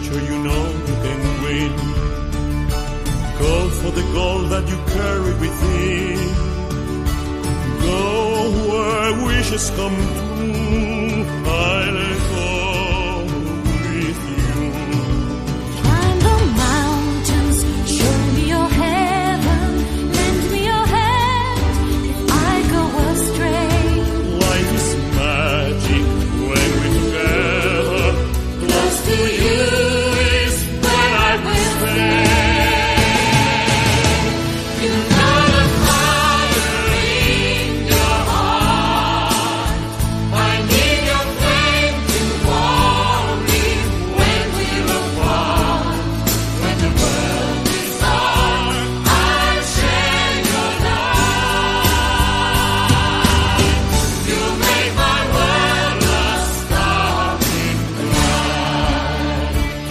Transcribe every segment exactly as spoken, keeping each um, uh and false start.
future you know you can win. Go for the goal that you carry within. Go where wishes come true. I'll go with you. Climb the mountains, show me your heaven, lend me your hand if I go astray. Life is magic when we're together. Close to you is when I will stay. You know the fire in your heart. I need your flame to warm me when we're apart. When the world is dark, I'll share your light. You make my world a starry night.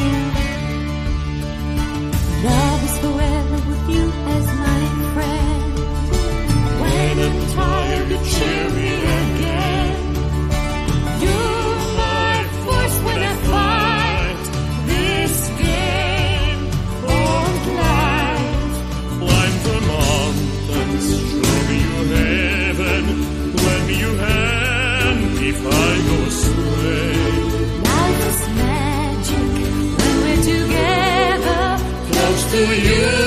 Love is forever with you as my friend. When I'm tired, you cheer me again. You're my force when I fight this game called life. Climb the mountains, show me your heaven, lend me your hand if I go astray. Life is magic when we're together. Close to you